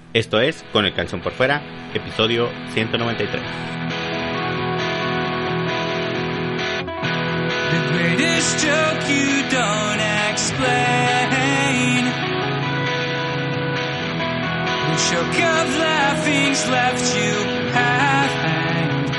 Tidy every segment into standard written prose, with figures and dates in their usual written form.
Esto es Con el Calzón por Fuera, episodio 193. The greatest joke you don't explain. The shock of laughing's left you half-hanged.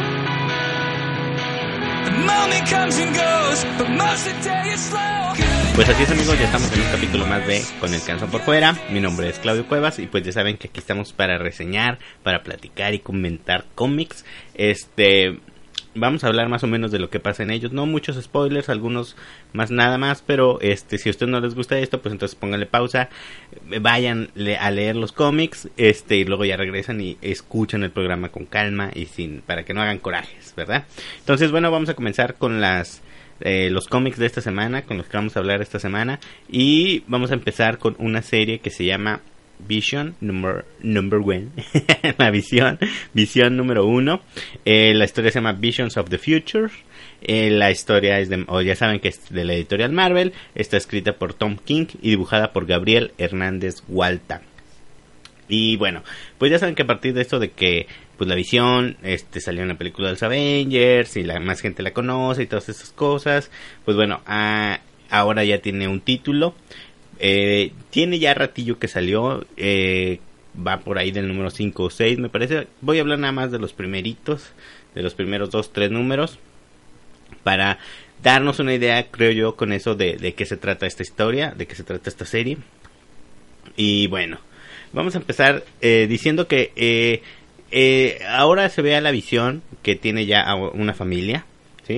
The moment comes and goes, but most of the day is slow. Pues así es, amigos, ya estamos en un capítulo más de Con el Calzón por Fuera. Mi nombre es Claudio Cuevas y pues ya saben que aquí estamos para reseñar, para platicar y comentar cómics. Vamos a hablar más o menos de lo que pasa en ellos. No muchos spoilers, algunos más nada más, pero si a ustedes no les gusta esto, pues entonces pónganle pausa, vayan a leer los cómics, y luego ya regresan y escuchan el programa con calma y para que no hagan corajes, ¿verdad? Entonces, bueno, vamos a comenzar con los cómics de esta semana, con los que vamos a hablar esta semana, y vamos a empezar con una serie que se llama Vision number one. La visión número 1. La historia se llama Visions of the Future. La historia es ya saben que es de la editorial Marvel. Está escrita por Tom King y dibujada por Gabriel Hernández Walta. Y bueno, pues ya saben que a partir de esto de que pues la Visión salió en la película de los Avengers y más gente la conoce y todas esas cosas, pues bueno, ahora ya tiene un título. Tiene ya ratillo que salió, va por ahí del número 5 o 6 me parece. Voy a hablar nada más de los primeritos, de los primeros 2-3 números, para darnos una idea, creo yo, con eso de qué se trata esta historia, de qué se trata esta serie. Y bueno, vamos a empezar diciendo que ahora se ve a la Visión que tiene ya una familia, ¿sí?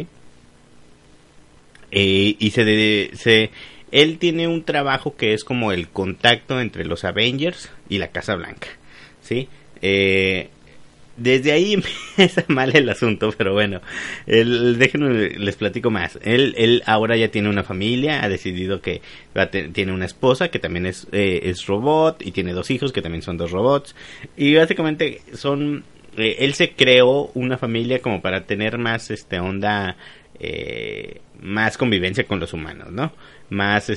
Y él tiene un trabajo que es como el contacto entre los Avengers y la Casa Blanca, ¿sí? Desde ahí empieza mal el asunto, pero bueno, déjenme les platico más. Él ahora ya tiene una familia, ha decidido que tiene una esposa que también es robot, y tiene 2 hijos que también son 2 robots, y básicamente él se creó una familia como para tener más onda, más convivencia con los humanos, ¿no? Más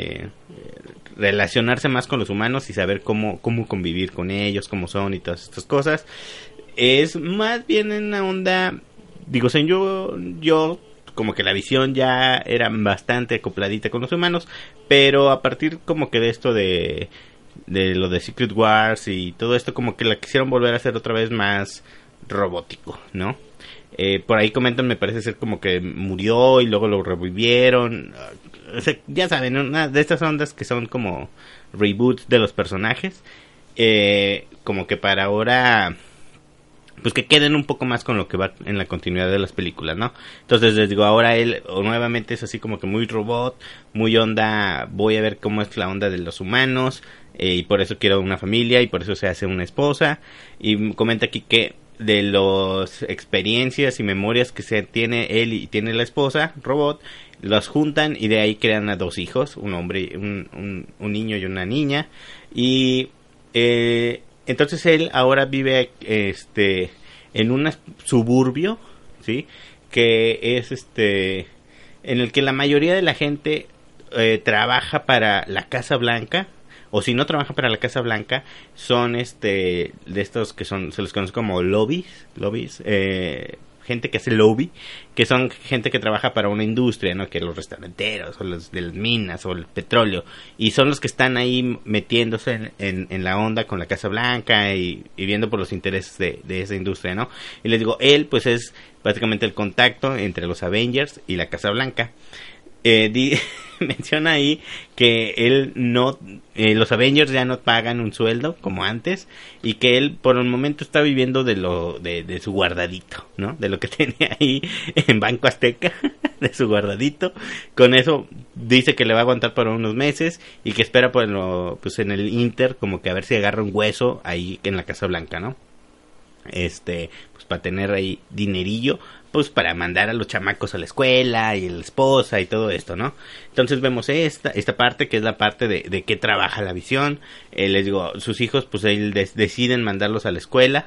relacionarse más con los humanos y saber cómo convivir con ellos, cómo son y todas estas cosas. Es más bien en una onda, digo, yo como que la Visión ya era bastante acopladita con los humanos, pero a partir como que de esto de lo de Secret Wars y todo esto, como que la quisieron volver a hacer otra vez más robótico, ¿no? Por ahí comentan, me parece ser como que murió y luego lo revivieron. O sea, ya saben, una de estas ondas que son como reboots de los personajes, como que para ahora pues que queden un poco más con lo que va en la continuidad de las películas, ¿no? Entonces les digo, ahora él nuevamente es así como que muy robot, muy onda, voy a ver cómo es la onda de los humanos, y por eso quiero una familia y por eso se hace una esposa. Y comenta aquí que de las experiencias y memorias que se tiene él y tiene la esposa robot, los juntan y de ahí crean a 2 hijos, un hombre, un niño y una niña. Y entonces él ahora vive en un suburbio, ¿sí? Que es en el que la mayoría de la gente trabaja para la Casa Blanca, o si no trabaja para la Casa Blanca, son de estos que se les conoce como lobbies, gente que hace lobby, que son gente que trabaja para una industria, ¿no? Que los restauranteros, o los de las minas, o el petróleo, y son los que están ahí metiéndose en la onda con la Casa Blanca y viendo por los intereses de esa industria, ¿no? Y les digo, él pues es básicamente el contacto entre los Avengers y la Casa Blanca. Menciona ahí que él los Avengers ya no pagan un sueldo como antes, y que él por el momento está viviendo de su guardadito, ¿no? De lo que tenía ahí en Banco Azteca, de su guardadito. Con eso dice que le va a aguantar por unos meses y que espera pues en el Inter como que a ver si agarra un hueso ahí en la Casa Blanca, ¿no? Pues para tener ahí dinerillo, pues para mandar a los chamacos a la escuela y a la esposa y todo esto, ¿no? Entonces vemos esta parte que es la parte de qué trabaja la Visión. Les digo, sus hijos pues deciden mandarlos a la escuela.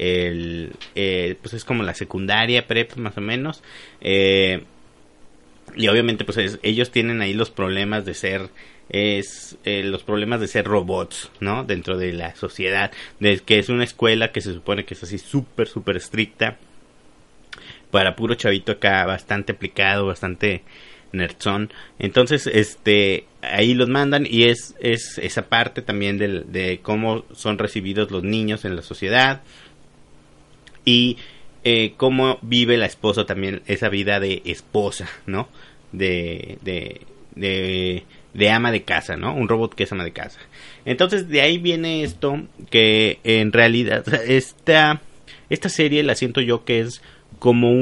Pues es como la secundaria, prepa más o menos. Y obviamente pues ellos tienen ahí los problemas de ser es los problemas de ser robots, ¿no? Dentro de la sociedad, de que es una escuela que se supone que es así súper, súper estricta, para puro chavito acá, bastante aplicado, bastante nerdzón. Entonces, ahí los mandan y es esa parte también de cómo son recibidos los niños en la sociedad y cómo vive la esposa también, esa vida de esposa, ¿no? De ama de casa, ¿no? Un robot que es ama de casa. Entonces, de ahí viene esto, que en realidad esta serie la siento yo que es como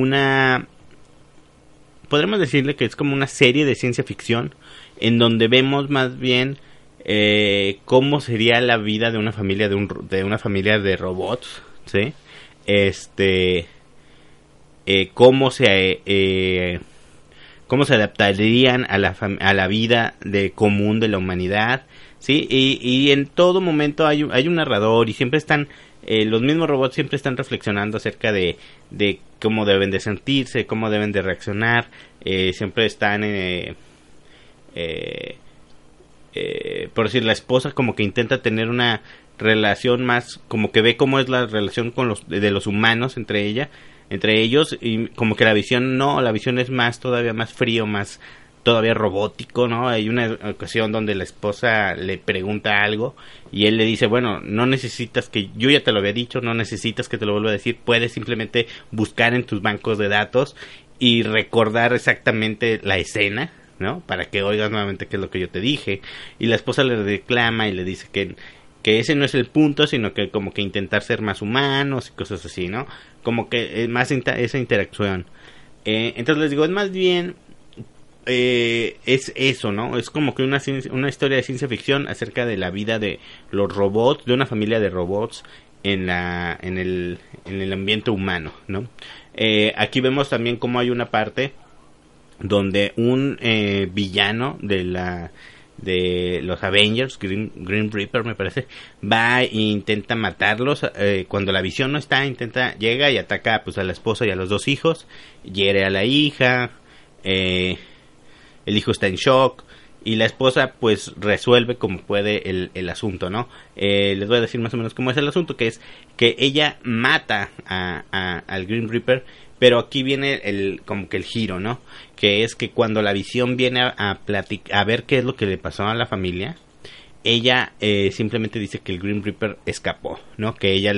podremos decirle que es como una serie de ciencia ficción, en donde vemos más bien cómo sería la vida de una familia de una familia de robots, ¿sí? Cómo se adaptarían a la vida común de la humanidad, ¿sí? Y en todo momento hay un narrador y siempre están los mismos robots siempre están reflexionando acerca de cómo deben de sentirse, cómo deben de reaccionar, siempre están por decir, la esposa como que intenta tener una relación más, como que ve cómo es la relación de los humanos entre ellos, y como que la visión es más, todavía más frío, más todavía robótico, ¿no? Hay una ocasión donde la esposa le pregunta algo y él le dice, bueno, no necesitas yo ya te lo había dicho, no necesitas que te lo vuelva a decir, puedes simplemente buscar en tus bancos de datos y recordar exactamente la escena, ¿no? Para que oigas nuevamente qué es lo que yo te dije. Y la esposa le reclama y le dice que ese no es el punto, sino que como que intentar ser más humanos y cosas así, ¿no? Como que es más esa interacción. Entonces les digo, es más bien es eso, ¿no? Es como que una historia de ciencia ficción acerca de la vida de los robots, de una familia de robots en el ambiente humano, ¿no? Aquí vemos también cómo hay una parte donde un villano de los Avengers, Green Reaper me parece, va e intenta matarlos. Cuando la visión no está, llega y ataca pues a la esposa y a los dos hijos, hiere a la hija, el hijo está en shock y la esposa pues resuelve como puede el asunto, ¿no? Les voy a decir más o menos cómo es el asunto, que es que ella mata al Green Reaper, pero aquí viene como que el giro, ¿no? Que es que cuando la visión viene a ver qué es lo que le pasó a la familia, ella simplemente dice que el Green Reaper escapó, ¿no? Que ella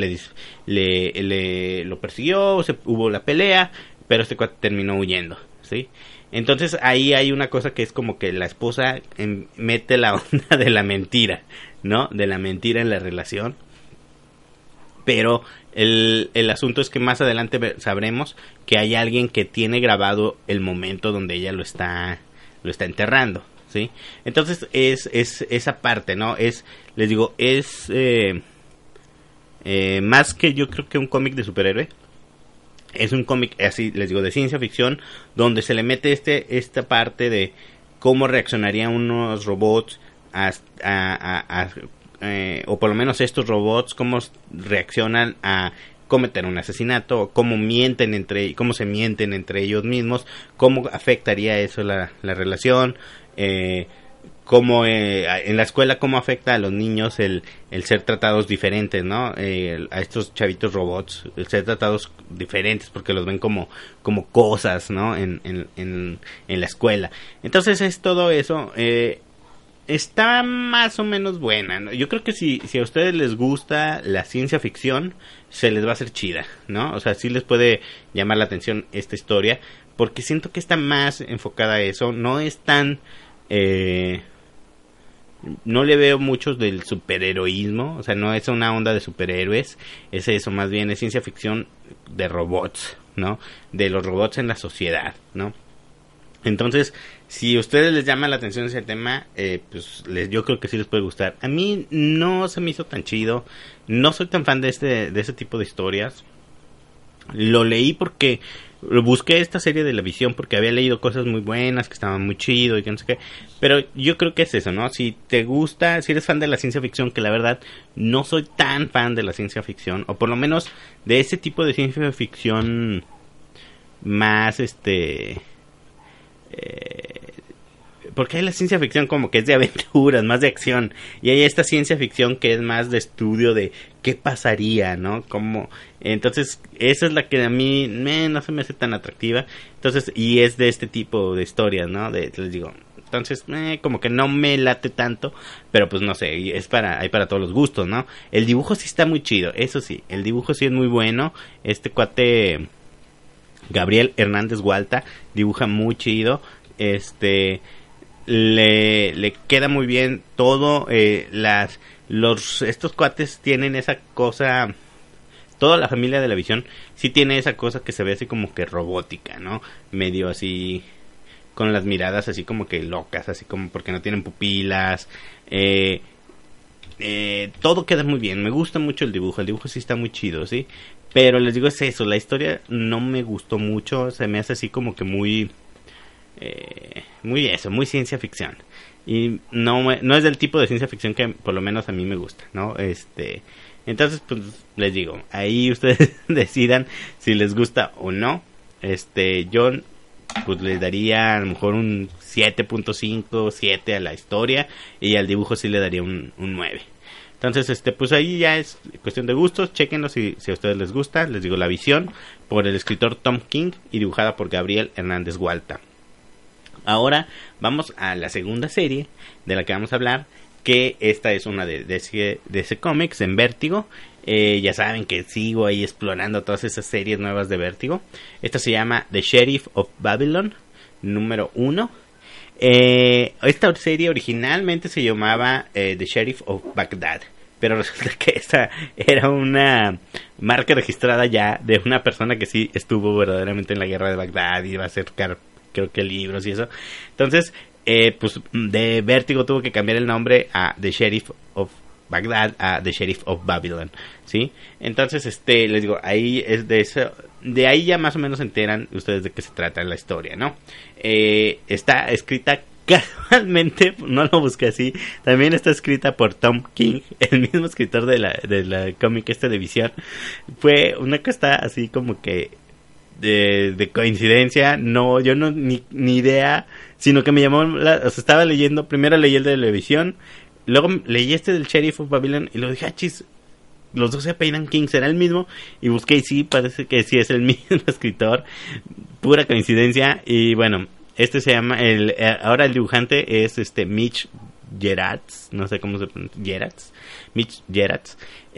lo persiguió, hubo la pelea, pero este cuate terminó huyendo, ¿sí? Entonces ahí hay una cosa que es como que la esposa mete la onda de la mentira, ¿no? De la mentira en la relación. Pero el asunto es que más adelante sabremos que hay alguien que tiene grabado el momento donde ella lo está enterrando, ¿sí? Entonces es esa parte, ¿no? Les digo, es más que yo creo que un cómic de superhéroe. Es un cómic, así les digo, de ciencia ficción, donde se le mete esta parte de cómo reaccionarían unos robots o por lo menos estos robots, cómo reaccionan a cometer un asesinato, cómo se mienten entre ellos mismos, cómo afectaría eso la relación, cómo en la escuela cómo afecta a los niños el ser tratados diferentes, ¿no? A estos chavitos robots, el ser tratados diferentes porque los ven como cosas, ¿no? En la escuela. Entonces es todo eso. Está más o menos buena, ¿no? Yo creo que si a ustedes les gusta la ciencia ficción, se les va a hacer chida, ¿no? O sea, sí les puede llamar la atención esta historia, porque siento que está más enfocada a eso. No es tan no le veo muchos del superheroísmo, o sea, no es una onda de superhéroes, es eso, más bien es ciencia ficción de robots, ¿no? De los robots en la sociedad, ¿no? Entonces, si a ustedes les llama la atención ese tema, pues yo creo que sí les puede gustar. A mí no se me hizo tan chido, no soy tan fan de ese tipo de historias. Lo leí porque busqué esta serie de La Visión porque había leído cosas muy buenas, que estaban muy chido y que no sé qué. Pero yo creo que es eso, ¿no? Si te gusta, si eres fan de la ciencia ficción, que la verdad no soy tan fan de la ciencia ficción, o por lo menos de ese tipo de ciencia ficción más porque hay la ciencia ficción como que es de aventuras, más de acción, y hay esta ciencia ficción que es más de estudio de qué pasaría, ¿no? Como, entonces, esa es la que a mí no se me hace tan atractiva, entonces, y es de este tipo de historias, ¿no? Les digo, entonces, como que no me late tanto, pero pues no sé, hay para todos los gustos, ¿no? El dibujo sí está muy chido, eso sí, el dibujo sí es muy bueno, este cuate Gabriel Hernández Gualta dibuja muy chido, le queda muy bien todo, estos cuates tienen esa cosa, toda la familia de la visión sí tiene esa cosa que se ve así como que robótica, ¿no? Medio así, con las miradas así como que locas, así como porque no tienen pupilas, todo queda muy bien, me gusta mucho el dibujo sí está muy chido, ¿sí? Pero les digo, es eso, la historia no me gustó mucho, se me hace así como que muy muy ciencia ficción. Y no es del tipo de ciencia ficción que por lo menos a mí me gusta, ¿no? Entonces, pues les digo, ahí ustedes decidan si les gusta o no. Yo pues le daría a lo mejor un 7.5, 7 a la historia, y al dibujo sí le daría un 9. Entonces, pues ahí ya es cuestión de gustos, chéquenlo si a ustedes les gusta. Les digo, La Visión, por el escritor Tom King y dibujada por Gabriel Hernández Gualta. Ahora vamos a la segunda serie de la que vamos a hablar, que esta es una de DC Comics en Vértigo. Ya saben que sigo ahí explorando todas esas series nuevas de Vértigo. Esta se llama The Sheriff of Babylon, número 1. Esta serie originalmente se llamaba The Sheriff of Baghdad, pero resulta que esa era una marca registrada ya de una persona que sí estuvo verdaderamente en la guerra de Bagdad y iba a acercar, creo que libros y eso. Entonces, pues de Vértigo tuvo que cambiar el nombre a The Sheriff of Baghdad a The Sheriff of Babylon, ¿sí? Entonces, les digo, ahí es de ahí ya más o menos se enteran ustedes de qué se trata la historia, ¿no? Está escrita casualmente, no lo busqué así, también está escrita por Tom King, el mismo escritor de la cómic de Visión. Fue una cosa así como que de coincidencia, no, yo no ni idea, sino que me llamó, estaba leyendo, primero leí el de la Visión, luego leí del Sheriff of Babylon y lo dije, chis, los dos se apellidan King, ¿será el mismo? Y busqué y sí, parece que sí es el mismo escritor, pura coincidencia. Y bueno, se llama, ahora el dibujante es Mitch Gerads, no sé cómo se pronuncia, Mitch Gerads.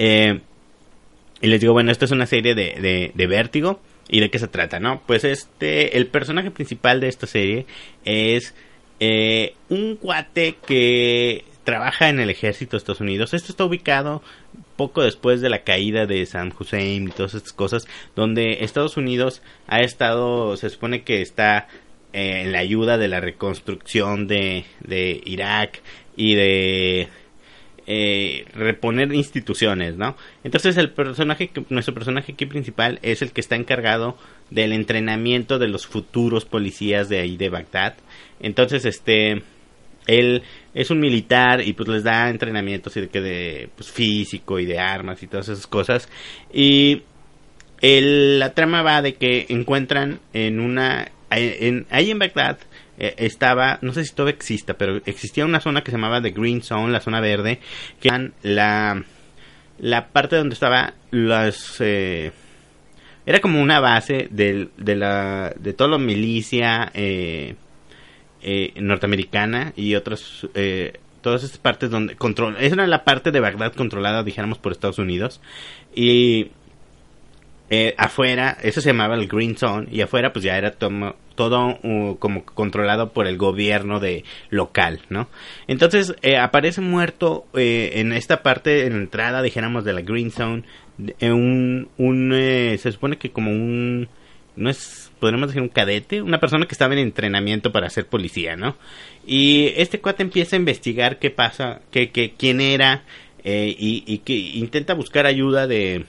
Y les digo, bueno, esta es una serie de Vértigo. ¿Y de qué se trata, no? Pues el personaje principal de esta serie es un cuate que trabaja en el ejército de Estados Unidos. Esto está ubicado poco después de la caída de Saddam Hussein y todas estas cosas, donde Estados Unidos ha estado, se supone que está en la ayuda de la reconstrucción de Irak y de reponer instituciones, ¿no? Entonces nuestro personaje aquí principal es el que está encargado del entrenamiento de los futuros policías de ahí de Bagdad. Entonces, él es un militar y pues les da entrenamiento así de pues, físico y de armas y todas esas cosas. Y la trama va de que encuentran ahí en Bagdad estaba, no sé si todavía exista, pero existía una zona que se llamaba The Green Zone, la zona verde, que era la parte donde estaba era como una base de toda la milicia norteamericana y otras todas estas partes donde esa era la parte de Bagdad controlada, dijéramos, por Estados Unidos. Y afuera, eso se llamaba el Green Zone, y afuera pues ya era todo como controlado por el gobierno local, ¿no? Entonces aparece muerto en esta parte, en la entrada, dijéramos, de la Green Zone, se supone que como no es, podríamos decir, un cadete, una persona que estaba en entrenamiento para ser policía, ¿no? Y este cuate empieza a investigar qué pasa, quién era, y que intenta buscar ayuda de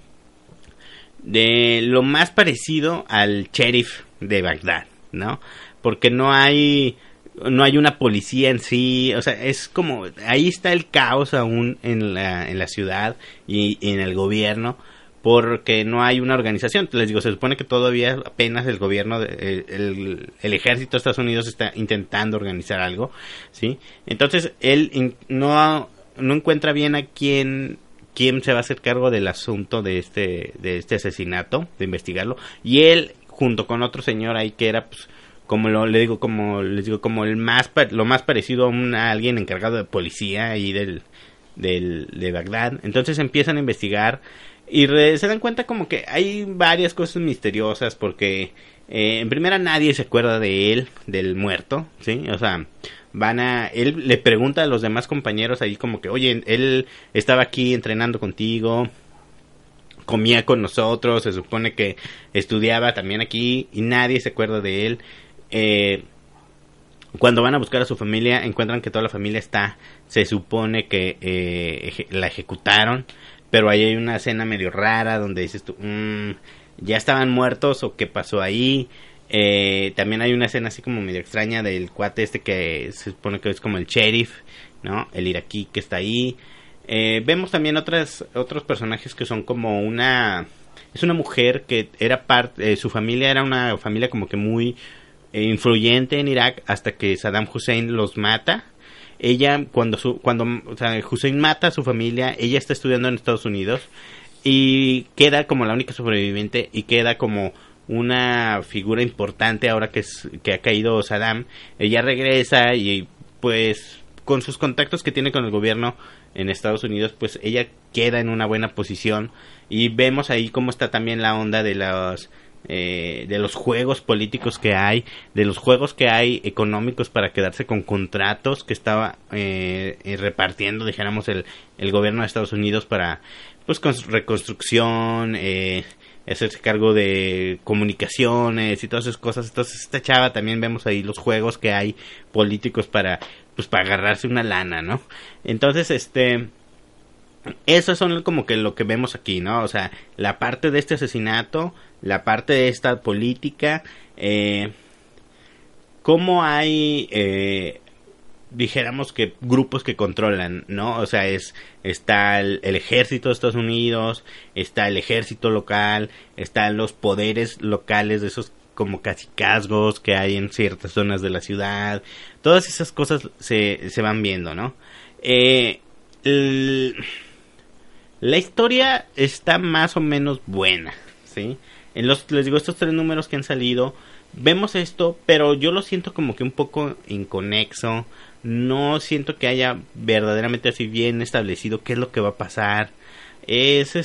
lo más parecido al sheriff de Bagdad, ¿no? Porque no hay una policía en sí, o sea, es como, ahí está el caos aún en la ciudad y en el gobierno, porque no hay una organización. Les digo, se supone que todavía apenas el gobierno, el ejército de Estados Unidos está intentando organizar algo, ¿sí? Entonces, él no encuentra bien a quién se va a hacer cargo del asunto de este asesinato, de investigarlo, y él, junto con otro señor ahí que era, pues, como les digo, como lo más parecido a alguien encargado de policía ahí de Bagdad. Entonces empiezan a investigar y se dan cuenta como que hay varias cosas misteriosas, porque en primera nadie se acuerda de él, del muerto, ¿sí? O sea, él le pregunta a los demás compañeros ahí como que, oye, él estaba aquí entrenando contigo, comía con nosotros, se supone que estudiaba también aquí, y nadie se acuerda de él. Cuando van a buscar a su familia, encuentran que toda la familia se supone que la ejecutaron, pero ahí hay una escena medio rara donde dices tú, ¿ya estaban muertos o qué pasó ahí? También hay una escena así como medio extraña del cuate que se supone que es como el sheriff, ¿no? El iraquí que está ahí. Vemos también otros personajes que son como es una mujer que era su familia era una familia como que muy influyente en Irak, hasta que Saddam Hussein los mata. Ella, cuando Hussein mata a su familia, ella está estudiando en Estados Unidos y queda como la única sobreviviente, y queda como una figura importante ahora que ha caído Saddam. Ella regresa y, pues, con sus contactos que tiene con el gobierno en Estados Unidos, pues ella queda en una buena posición, y vemos ahí cómo está también la onda de los juegos políticos que hay, de los juegos que hay económicos para quedarse con contratos que estaba repartiendo, dijéramos, el gobierno de Estados Unidos para, pues, reconstrucción, hacerse cargo de comunicaciones y todas esas cosas. Entonces, esta chava también vemos ahí los juegos que hay políticos para agarrarse una lana, ¿no? Entonces, eso son como que lo que vemos aquí, ¿no? O sea, la parte de este asesinato, la parte de esta política, cómo hay, dijéramos que grupos que controlan, ¿no? O sea, está el ejército de Estados Unidos, está el ejército local, están los poderes locales de esos como cacicazgos que hay en ciertas zonas de la ciudad. Todas esas cosas se van viendo, ¿no? La historia está más o menos buena, ¿sí? Les digo, estos 3 números que han salido, vemos esto, pero yo lo siento como que un poco inconexo. No siento que haya verdaderamente así bien establecido qué es lo que va a pasar. Es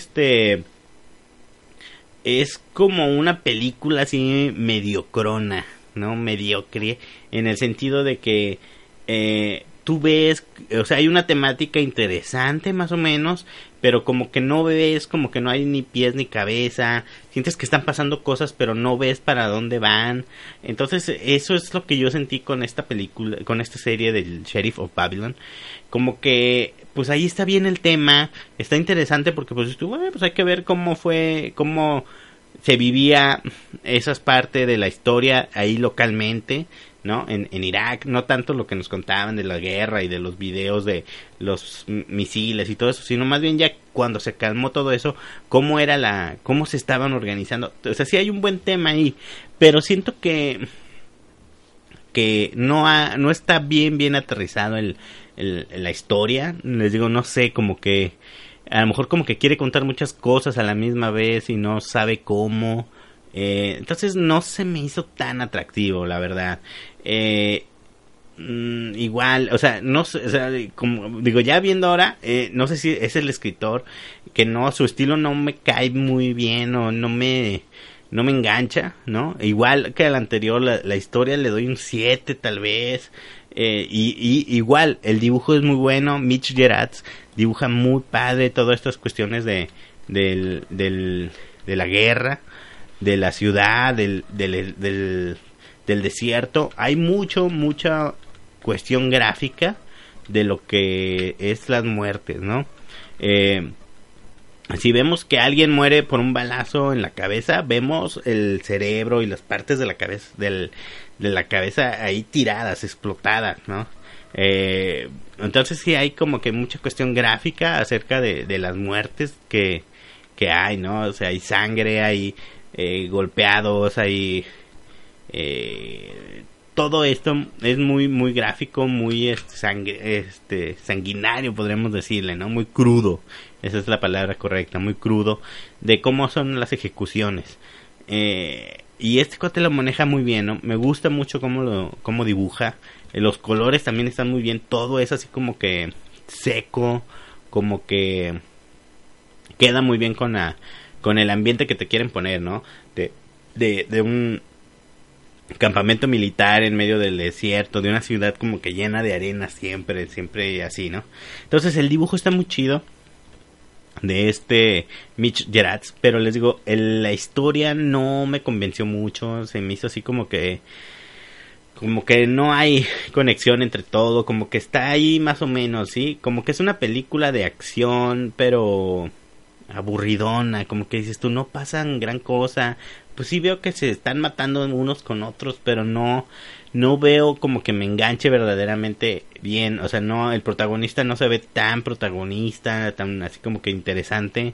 como una película así mediocrona, ¿no? Mediocre, en el sentido de que tú ves, o sea, hay una temática interesante más o menos, pero como que no ves, como que no hay ni pies ni cabeza, sientes que están pasando cosas, pero no ves para dónde van. Entonces, eso es lo que yo sentí con esta película, con esta serie del Sheriff of Babylon. Como que, pues ahí está bien el tema, está interesante porque pues hay que ver cómo se vivía esas partes de la historia ahí localmente, ¿no? En Irak, no tanto lo que nos contaban de la guerra y de los videos de los misiles y todo eso, sino más bien ya cuando se calmó todo eso, cómo se estaban organizando. O sea, sí hay un buen tema ahí, pero siento que no está bien aterrizado la historia. Les digo, no sé, como que a lo mejor como que quiere contar muchas cosas a la misma vez y no sabe cómo. Entonces no se me hizo tan atractivo, la verdad. Igual, o sea, no sé, o sea, como digo, ya viendo ahora, no sé si es el escritor, que no, su estilo no me cae muy bien, o no me engancha, ¿no? Igual que el anterior, la historia le doy un 7 tal vez. Y igual, el dibujo es muy bueno. Mitch Gerads dibuja muy padre todas estas cuestiones de la guerra, de la ciudad, del desierto. Hay mucha cuestión gráfica de lo que es las muertes, ¿no? Si vemos que alguien muere por un balazo en la cabeza, vemos el cerebro y las partes de la cabeza de la cabeza ahí tiradas, explotadas, ¿no? Entonces sí hay como que mucha cuestión gráfica acerca de las muertes que que hay, ¿no? O sea, hay sangre, hay golpeados, hay todo esto es muy gráfico, muy sanguinario, podríamos decirle, ¿no? Muy crudo, esa es la palabra correcta, muy crudo, de cómo son las ejecuciones. Y este cuate lo maneja muy bien, ¿no? Me gusta mucho cómo dibuja. Los colores también están muy bien, todo es así como que seco, como que queda muy bien con el ambiente que te quieren poner, ¿no? De un campamento militar en medio del desierto, de una ciudad como que llena de arena siempre así, ¿no? Entonces el dibujo está muy chido de Mitch Gerads, pero les digo, la historia no me convenció mucho, se me hizo así como que no hay conexión entre todo, como que está ahí más o menos, ¿sí? Como que es una película de acción, pero aburridona, como que dices tú, no pasan gran cosa. Pues sí veo que se están matando unos con otros, pero no veo como que me enganche verdaderamente bien. O sea, no, el protagonista no se ve tan protagonista, tan así como que interesante.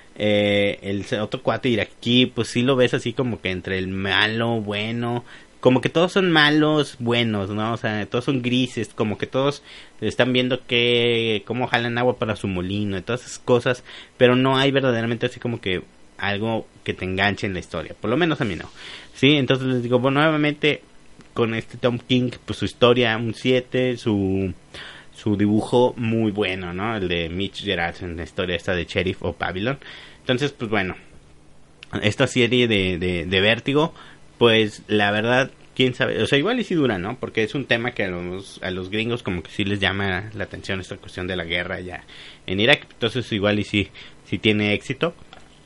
El otro cuate iraquí, pues sí lo ves así como que entre el malo, bueno, como que todos son malos, buenos, ¿no? O sea, todos son grises, como que todos están viendo cómo jalan agua para su molino y todas esas cosas, pero no hay verdaderamente así como que algo que te enganche en la historia, por lo menos a mí no, ¿sí? Entonces les digo, bueno, nuevamente con Tom King, pues su historia un 7, su dibujo muy bueno, ¿no? El de Mitch Gerads en la historia esta de Sheriff of Babylon. Entonces, pues bueno, esta serie de Vértigo, pues la verdad, quién sabe, o sea, igual y si dura, ¿no? Porque es un tema que a los gringos como que sí les llama la atención esta cuestión de la guerra ya en Irak. Entonces igual y si tiene éxito.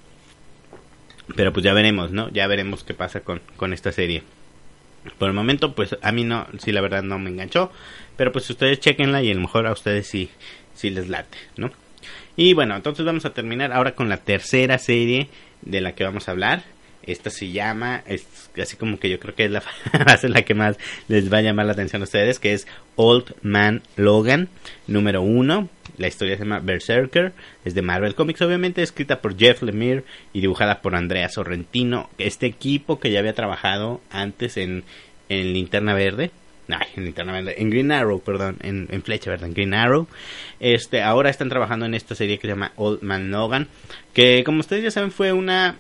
Pero pues ya veremos, ¿no? Ya veremos qué pasa con esta serie. Por el momento, pues a mí no, sí la verdad no me enganchó. Pero pues ustedes chequenla y a lo mejor a ustedes sí les late, ¿no? Y bueno, entonces vamos a terminar ahora con la tercera serie de la que vamos a hablar. Esta se llama, es así como que yo creo que va a ser la que más les va a llamar la atención a ustedes, que es Old Man Logan, número 1. La historia se llama Berserker, es de Marvel Comics, obviamente escrita por Jeff Lemire y dibujada por Andrea Sorrentino. Este equipo que ya había trabajado antes en Linterna Verde. En Green Arrow, perdón, en Flecha Verde, en Green Arrow. Ahora están trabajando en esta serie que se llama Old Man Logan, que como ustedes ya saben fue una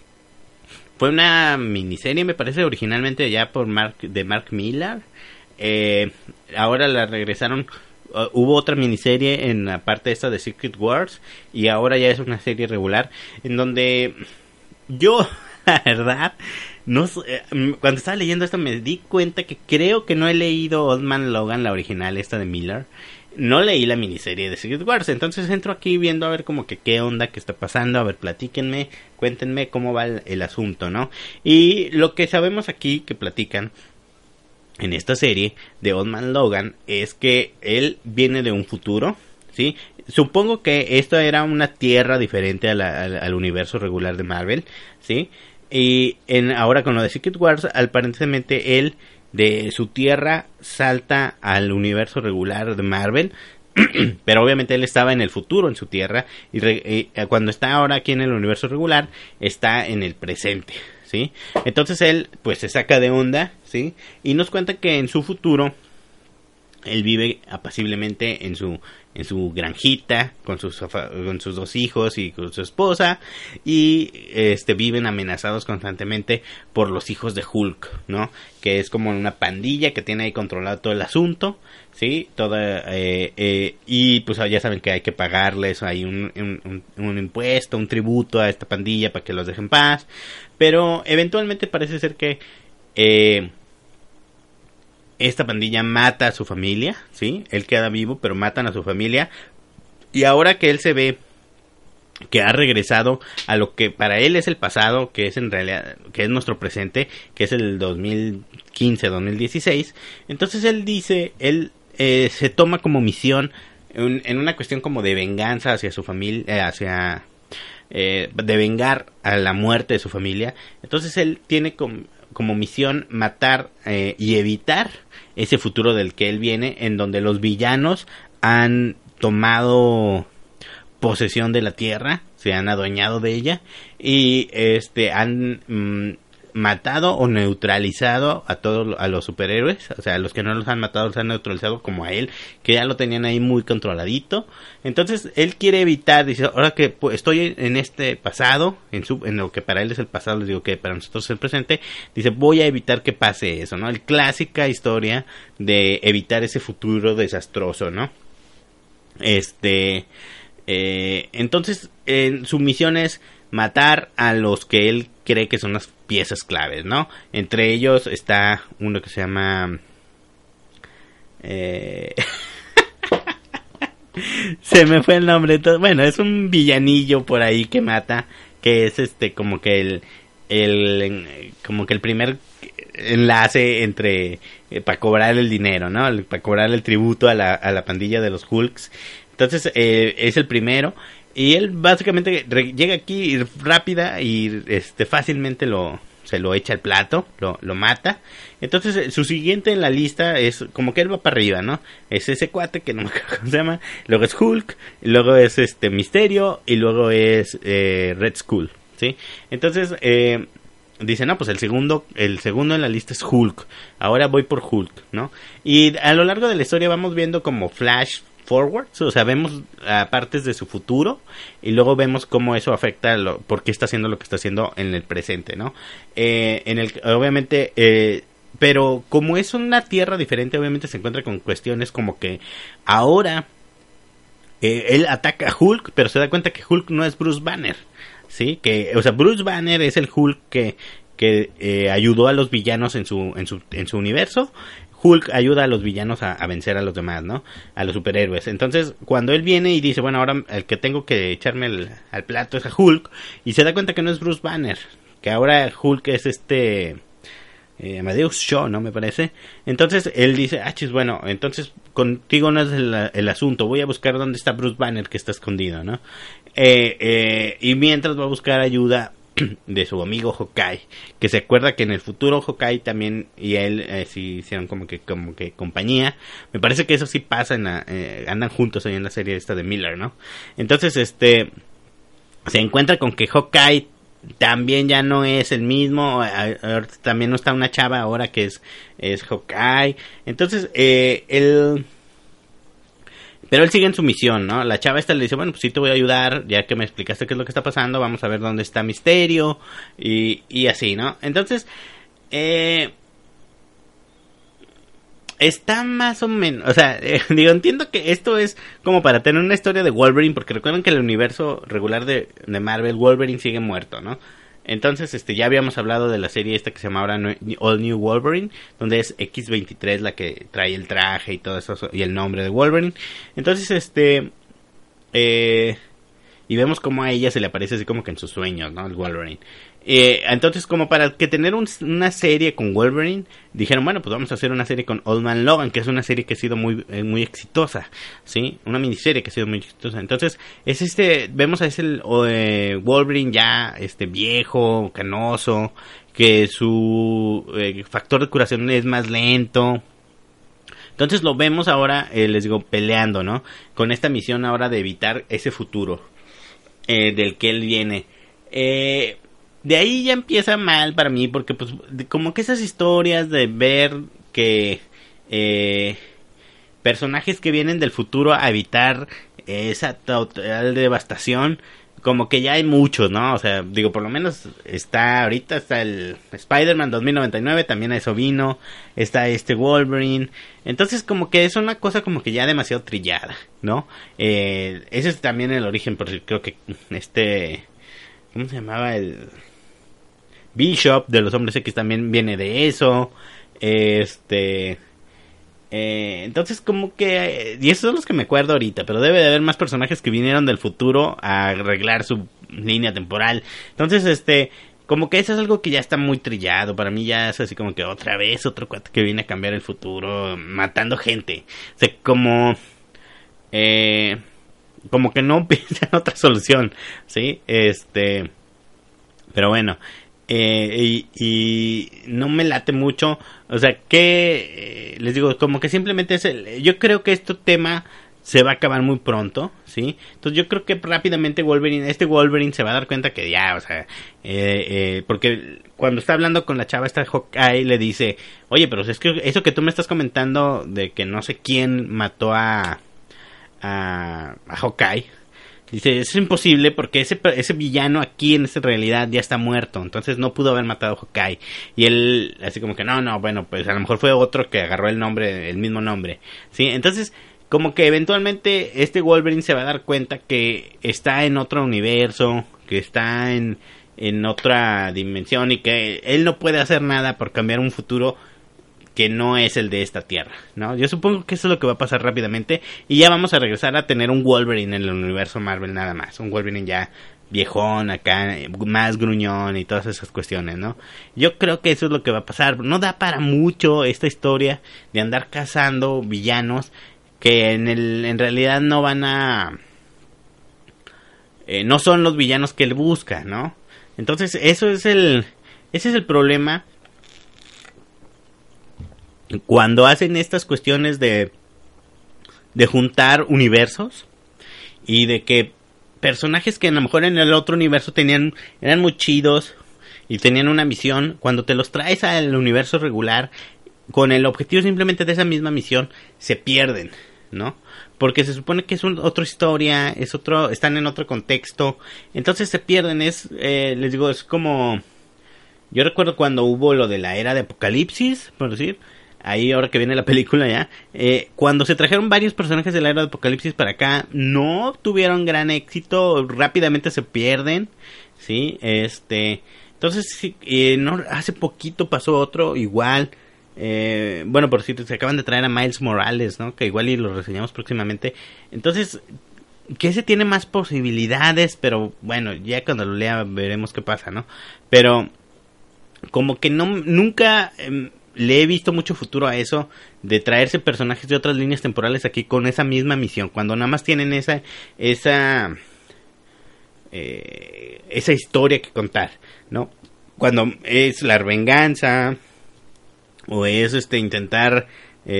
miniserie, me parece, originalmente ya de Mark Millar. Ahora la regresaron. Hubo otra miniserie en la parte esta de Secret Wars y ahora ya es una serie regular en donde yo, la verdad, no sé, cuando estaba leyendo esto me di cuenta que creo que no he leído Old Man Logan, la original esta de Miller. No leí la miniserie de Secret Wars, entonces entro aquí viendo a ver como que qué onda, qué está pasando, a ver, platíquenme, cuéntenme cómo va el asunto, ¿no? Y lo que sabemos aquí que platican en esta serie de Old Man Logan es que él viene de un futuro, ¿sí? Supongo que esto era una tierra diferente al universo regular de Marvel, ¿sí? Y ahora con lo de Secret Wars, aparentemente él de su tierra salta al universo regular de Marvel, pero obviamente él estaba en el futuro en su tierra y cuando está ahora aquí en el universo regular está en el presente, ¿sí? Entonces él pues se saca de onda, ¿sí? Y nos cuenta que en su futuro él vive apaciblemente en su granjita con sus 2 hijos y con su esposa y viven amenazados constantemente por los hijos de Hulk, ¿no? Que es como una pandilla que tiene ahí controlado todo el asunto, ¿sí? Y pues ya saben que hay que pagarles hay un impuesto, un tributo a esta pandilla para que los dejen en paz, pero eventualmente parece ser que esta pandilla mata a su familia, ¿sí? Él queda vivo, pero matan a su familia. Y ahora que él se ve que ha regresado a lo que para él es el pasado, que es en realidad, que es nuestro presente, que es el 2015-2016, entonces él dice, se toma como misión en una cuestión como de venganza hacia su familia, de vengar a la muerte de su familia. Entonces él tiene como misión matar y evitar ese futuro del que él viene, en donde los villanos han tomado posesión de la Tierra, se han adueñado de ella y han matado o neutralizado a todos a los superhéroes, o sea, a los que no los han matado los han neutralizado, como a él, que ya lo tenían ahí muy controladito. Entonces él quiere evitar, dice, ahora que pues, estoy en este pasado, en lo que para él es el pasado, les digo que para nosotros es el presente, dice, voy a evitar que pase eso, ¿no? El clásica historia de evitar ese futuro desastroso, ¿no? Entonces su misión es matar a los que él cree que son las piezas claves, ¿no? Entre ellos está uno que se llama se me fue el nombre. Bueno, es un villanillo por ahí que mata, que es como que como que el primer enlace entre para cobrar el dinero, ¿no? Para cobrar el tributo a la pandilla de los Hulks. Entonces es el primero. Y él básicamente llega aquí rápida y fácilmente se lo echa al plato, lo mata. Entonces su siguiente en la lista es como que él va para arriba, ¿no? Es ese cuate que no me acuerdo cómo se llama. Luego es Hulk, luego es Misterio y luego es Red Skull, ¿sí? Entonces dice, no, pues el segundo en la lista es Hulk. Ahora voy por Hulk, ¿no? Y a lo largo de la historia vamos viendo como flash forwards, o sea, vemos partes de su futuro y luego vemos cómo eso afecta por qué está haciendo lo que está haciendo en el presente, ¿no? Obviamente, pero como es una tierra diferente, obviamente se encuentra con cuestiones como que ahora él ataca a Hulk, pero se da cuenta que Hulk no es Bruce Banner, ¿sí? O sea, Bruce Banner es el Hulk que ayudó a los villanos en su universo. Hulk ayuda a los villanos a vencer a los demás, ¿no? A los superhéroes. Entonces, cuando él viene y dice, bueno, ahora el que tengo que echarme al plato es a Hulk, y se da cuenta que no es Bruce Banner, que ahora Hulk es Amadeus Cho, ¿no? Me parece. Entonces, él dice, bueno, entonces contigo no es el asunto, voy a buscar dónde está Bruce Banner que está escondido, ¿no? Y mientras va a buscar ayuda de su amigo Hawkeye, que se acuerda que en el futuro Hawkeye también y él sí hicieron como que compañía. Me parece que eso sí pasa andan juntos ahí en la serie esta de Miller, ¿no? Entonces se encuentra con que Hawkeye también ya no es el mismo, también no está una chava ahora que es Hawkeye. Entonces pero él sigue en su misión, ¿no? La chava esta le dice, bueno, pues sí te voy a ayudar, ya que me explicaste qué es lo que está pasando, vamos a ver dónde está Misterio, y así, ¿no? Entonces, está más o menos, o sea, digo, entiendo que esto es como para tener una historia de Wolverine, porque recuerden que el universo regular de Marvel, Wolverine sigue muerto, ¿no? Entonces, ya habíamos hablado de la serie esta que se llama ahora All New Wolverine, donde es X-23 la que trae el traje y todo eso, y el nombre de Wolverine. Entonces, y vemos como a ella se le aparece así como que en sus sueños, ¿no? El Wolverine. Entonces, como para que tener una serie con Wolverine, dijeron, bueno, pues vamos a hacer una serie con Old Man Logan, que es una serie que ha sido muy exitosa, ¿sí? Una miniserie que ha sido muy exitosa. Entonces, vemos a ese Wolverine ya, viejo, canoso, que su factor de curación es más lento. Entonces lo vemos ahora, les digo, peleando, ¿no? Con esta misión ahora de evitar ese futuro del que él viene. De ahí ya empieza mal para mí, porque pues como que esas historias de ver que personajes que vienen del futuro a evitar esa total devastación, como que ya hay muchos, ¿no? O sea, digo, por lo menos ahorita está el Spider-Man 2099, también a eso vino, está Wolverine. Entonces como que es una cosa como que ya demasiado trillada, ¿no? Ese es también el origen, porque creo que ¿cómo se llamaba? El Bishop de los Hombres X también viene de eso. Entonces como que y esos son los que me acuerdo ahorita, pero debe de haber más personajes que vinieron del futuro a arreglar su línea temporal. Entonces como que eso es algo que ya está muy trillado. Para mí ya es así como que otra vez otro cuate que viene a cambiar el futuro matando gente. O sea, como que no piensan otra solución, ¿sí? Pero bueno, y no me late mucho. O sea, que les digo, como que simplemente yo creo que este tema se va a acabar muy pronto, ¿sí? Entonces yo creo que rápidamente Wolverine se va a dar cuenta que ya, o sea, porque cuando está hablando con la chava esta Hawkeye le dice, oye, pero es que eso que tú me estás comentando de que no sé quién mató a Hawkeye, dice, es imposible porque ese villano aquí en esta realidad ya está muerto, entonces no pudo haber matado a Hawkeye. Y él así como que no, bueno, pues a lo mejor fue otro que agarró el mismo nombre, ¿sí? Entonces como que eventualmente este Wolverine se va a dar cuenta que está en otro universo, que está en otra dimensión y que él no puede hacer nada por cambiar un futuro que no es el de esta tierra, ¿no? Yo supongo que eso es lo que va a pasar rápidamente y ya vamos a regresar a tener un Wolverine en el universo Marvel nada más, un Wolverine ya viejón acá, más gruñón y todas esas cuestiones, ¿no? Yo creo que eso es lo que va a pasar. No da para mucho esta historia de andar cazando villanos que en realidad no van a no son los villanos que él busca, ¿no? Entonces ese es el problema cuando hacen estas cuestiones de juntar universos y de que personajes que a lo mejor en el otro universo eran muy chidos y tenían una misión, cuando te los traes al universo regular con el objetivo simplemente de esa misma misión, se pierden, ¿no? Porque se supone que es otra historia, están en otro contexto, entonces se pierden. Les digo, es como, yo recuerdo cuando hubo lo de la era de Apocalipsis, por decir, ahí ahora que viene la película ya, cuando se trajeron varios personajes de la era de Apocalipsis para acá, no tuvieron gran éxito, rápidamente se pierden, ¿sí? Entonces, sí, no, hace poquito pasó otro igual. Bueno, por cierto, se acaban de traer a Miles Morales, ¿no? Que igual y lo reseñamos próximamente. Entonces, que ese tiene más posibilidades, pero bueno, ya cuando lo lea veremos qué pasa, ¿no? Pero como que nunca le he visto mucho futuro a eso de traerse personajes de otras líneas temporales aquí con esa misma misión, cuando nada más tienen esa historia que contar, ¿no? Cuando es la venganza o es intentar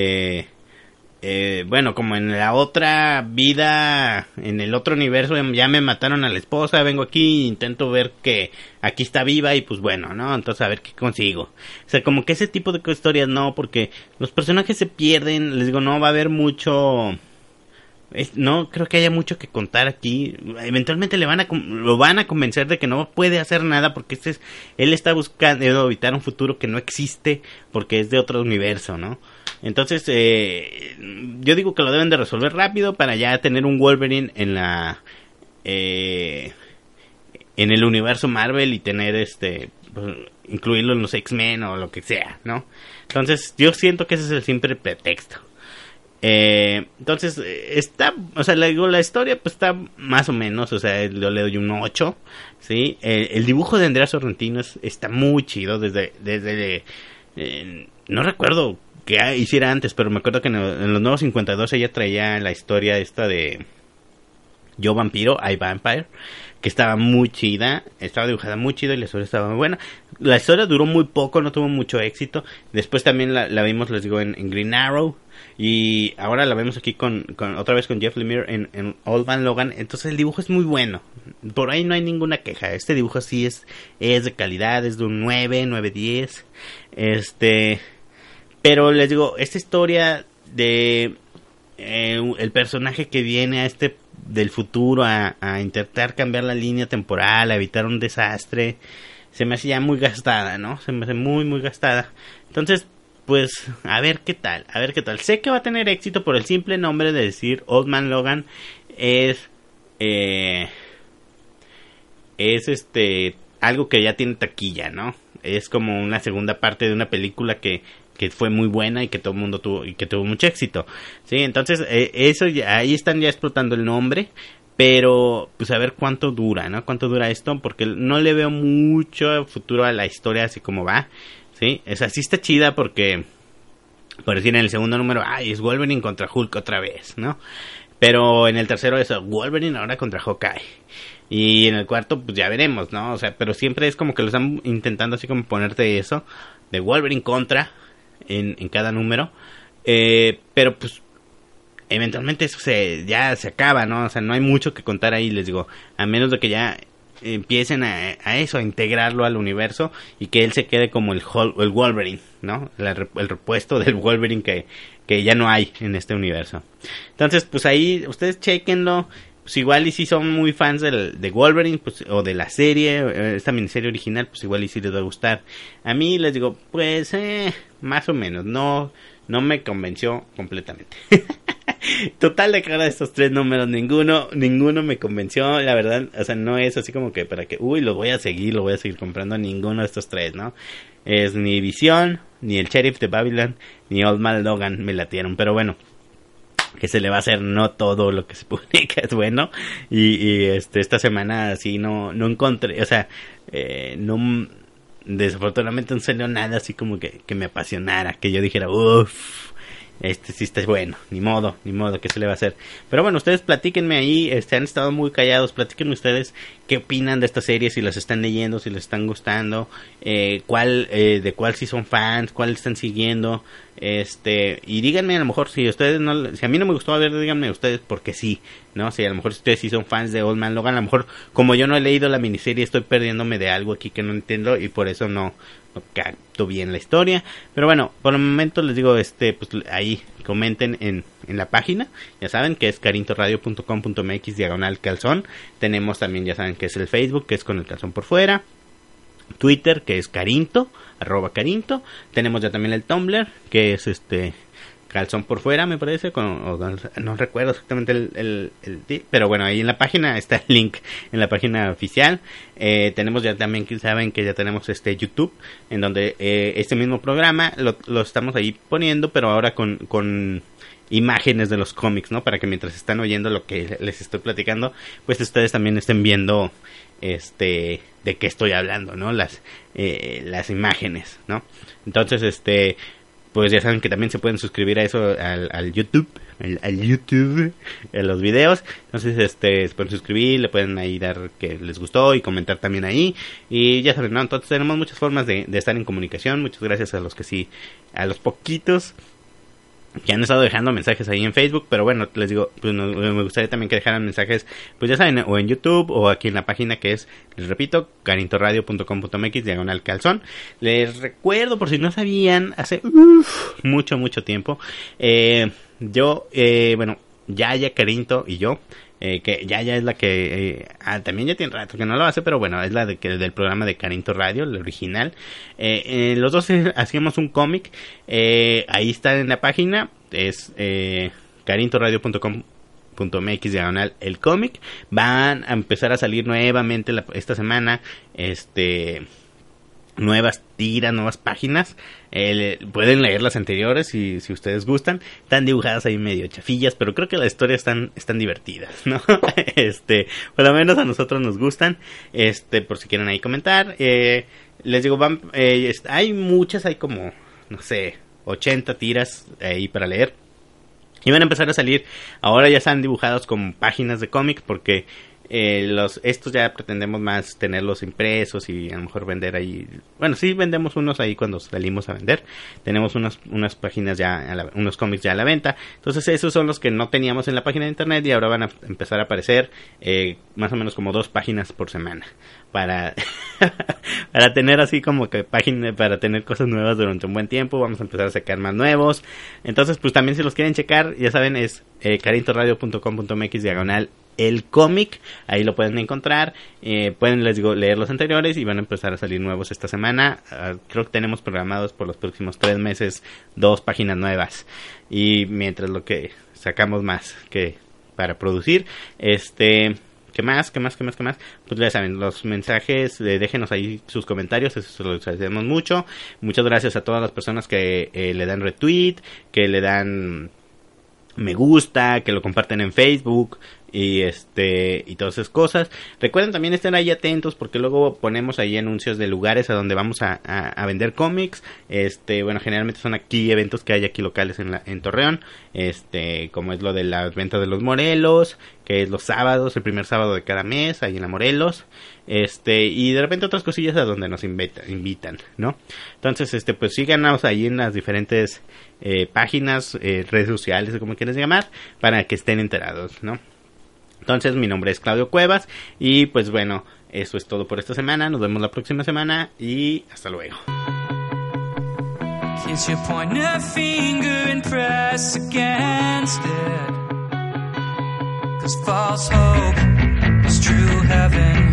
bueno, como en la otra vida, en el otro universo ya me mataron a la esposa, vengo aquí e intento ver que aquí está viva y pues bueno, ¿no? Entonces a ver qué consigo. O sea, como que ese tipo de historias no, porque los personajes se pierden, les digo, no va a haber mucho. No creo que haya mucho que contar aquí. Eventualmente lo van a convencer de que no puede hacer nada porque él está buscando evitar un futuro que no existe porque es de otro universo, ¿no? Entonces yo digo que lo deben de resolver rápido para ya tener un Wolverine en el universo Marvel y tener pues, incluirlo en los X-Men o lo que sea, ¿no? Entonces yo siento que ese es el simple pretexto. Entonces o sea, la historia pues está más o menos, o sea, yo le doy un 8, ¿sí? El dibujo de Andrea Sorrentino está muy chido desde no recuerdo que hiciera antes, pero me acuerdo que en los nuevos 52 ella traía la historia esta de Yo Vampiro, I Vampire, que estaba muy chida, estaba dibujada muy chida y la historia estaba muy buena. La historia duró muy poco, no tuvo mucho éxito. Después también la vimos, les digo, en Green Arrow. Y ahora la vemos aquí otra vez con Jeff Lemire en Old Man Logan. Entonces el dibujo es muy bueno. Por ahí no hay ninguna queja. Este dibujo sí es de calidad, es de un 9-10. Pero les digo, esta historia de el personaje que viene del futuro a intentar cambiar la línea temporal, a evitar un desastre, se me hace ya muy gastada, ¿no? Se me hace muy, muy gastada. Entonces, pues, a ver qué tal. Sé que va a tener éxito por el simple nombre de decir Old Man Logan. Es algo que ya tiene taquilla, ¿no? Es como una segunda parte de una película que fue muy buena y que todo el mundo tuvo mucho éxito, sí. Entonces ahí están ya explotando el nombre, pero pues a ver cuánto dura, ¿no? Cuánto dura esto, porque no le veo mucho futuro a la historia así como va, sí. O sea, sí está chida porque, por decir, en el segundo número, es Wolverine contra Hulk otra vez, ¿no? Pero en el tercero es Wolverine ahora contra Hawkeye. Y en el cuarto, pues ya veremos, ¿no? O sea, pero siempre es como que lo están intentando así como ponerte eso, de Wolverine contra en cada número. Pero pues eventualmente eso ya se acaba, ¿no? O sea, no hay mucho que contar ahí, les digo, a menos de que ya empiecen a eso, a integrarlo al universo y que él se quede como el Wolverine, ¿no? El repuesto del Wolverine que ya no hay en este universo. Entonces, pues ahí ustedes chequenlo. Pues igual y si son muy fans de Wolverine, pues, o de la serie, esta miniserie original, pues igual y si les va a gustar. A mí les digo, pues más o menos, no me convenció completamente. Total, de cada de estos 3 números, ninguno me convenció, la verdad. O sea, no es así como que para que, lo voy a seguir comprando, ninguno de estos 3, ¿no? Es ni Visión, ni el Sheriff de Babylon, ni Old Man Logan me latieron, pero bueno, que se le va a hacer, no todo lo que se publica es bueno. Y esta semana sí no encontré, o sea, no, desafortunadamente no salió nada así como que me apasionara, que yo dijera, uff, sí está bueno, ni modo, ¿qué se le va a hacer? Pero bueno, ustedes platíquenme ahí, han estado muy callados, platíquenme ustedes qué opinan de esta serie, si las están leyendo, si les están gustando, de cuál sí son fans, cuál están siguiendo, y díganme a lo mejor si ustedes si a mí no me gustó, a ver, díganme ustedes porque sí, ¿no? Si a lo mejor ustedes sí son fans de Old Man Logan, a lo mejor como yo no he leído la miniserie estoy perdiéndome de algo aquí que no entiendo y por eso no capto bien la historia, pero bueno, por el momento les digo, pues ahí comenten en la página, ya saben que es carintoradio.com.mx/calzón, tenemos también, ya saben que es el Facebook, que es con el calzón por fuera, Twitter, que es carinto, @carinto, tenemos ya también el Tumblr, que es calzón por fuera, me parece, no recuerdo exactamente el pero bueno, ahí en la página está el link en la página oficial. Tenemos ya también, que saben que ya tenemos YouTube, en donde este mismo programa lo estamos ahí poniendo, pero ahora con imágenes de los cómics, ¿no? Para que mientras están oyendo lo que les estoy platicando, pues ustedes también estén viendo de qué estoy hablando, ¿no? Las imágenes, ¿no? Entonces, pues ya saben que también se pueden suscribir a eso, al YouTube, a los videos. Entonces, se pueden suscribir, le pueden ahí dar que les gustó y comentar también ahí. Y ya saben, ¿no? Entonces tenemos muchas formas de estar en comunicación. Muchas gracias a los que sí, a los poquitos que han estado dejando mensajes ahí en Facebook, pero bueno, les digo, pues me gustaría también que dejaran mensajes, pues ya saben, o en YouTube o aquí en la página que es, les repito, carintoradio.com.mx/calzón. Les recuerdo, por si no sabían, hace mucho tiempo, bueno, Yaya, Carinto y yo, que Yaya es la que también ya tiene rato que no lo hace, pero bueno, es la del programa de Carinto Radio, el original. Los dos hacíamos un cómic, ahí está en la página, es carintoradio.com.mx/el cómic. Van a empezar a salir nuevamente esta semana nuevas tiras, nuevas páginas. Pueden leer las anteriores si ustedes gustan. Están dibujadas ahí medio chafillas, pero creo que las historias están divertidas, ¿no? Por lo menos a nosotros nos gustan. Por si quieren ahí comentar. Les digo, hay muchas, hay como, no sé, 80 tiras ahí para leer. Y van a empezar a salir, ahora ya están dibujados como páginas de cómic, porque estos ya pretendemos más tenerlos impresos y a lo mejor vender ahí. Bueno, sí vendemos unos ahí cuando salimos a vender. Tenemos unas páginas ya, unos cómics ya a la venta. Entonces esos son los que no teníamos en la página de internet y ahora van a empezar a aparecer más o menos como 2 páginas por semana. Para tener así como que para tener cosas nuevas durante un buen tiempo. Vamos a empezar a sacar más nuevos. Entonces pues también si los quieren checar, ya saben, es carintoradio.com.mx/el cómic, ahí lo pueden encontrar. Pueden, les digo, leer los anteriores y van a empezar a salir nuevos esta semana. Creo que tenemos programados por los próximos 3 meses 2 páginas nuevas, y mientras lo que sacamos más que para producir. ¿Qué más? Pues ya saben, los mensajes, déjenos ahí sus comentarios, eso se lo agradecemos mucho. Muchas gracias a todas las personas que le dan retweet, que le dan me gusta, que lo comparten en Facebook, y todas esas cosas. Recuerden también estar ahí atentos porque luego ponemos ahí anuncios de lugares a donde vamos a vender cómics. Bueno, generalmente son aquí eventos que hay aquí locales en Torreón, como es lo de las ventas de los Morelos, que es los sábados, el primer sábado de cada mes, ahí en la Morelos, y de repente otras cosillas a donde nos invitan, ¿no? Entonces, pues síganos ahí en las diferentes páginas, redes sociales, como quieras llamar, para que estén enterados, ¿no? Entonces, mi nombre es Claudio Cuevas y pues bueno, eso es todo por esta semana. Nos vemos la próxima semana y hasta luego. Kiss your pointer finger and press against it. 'Cause false hope is true heaven.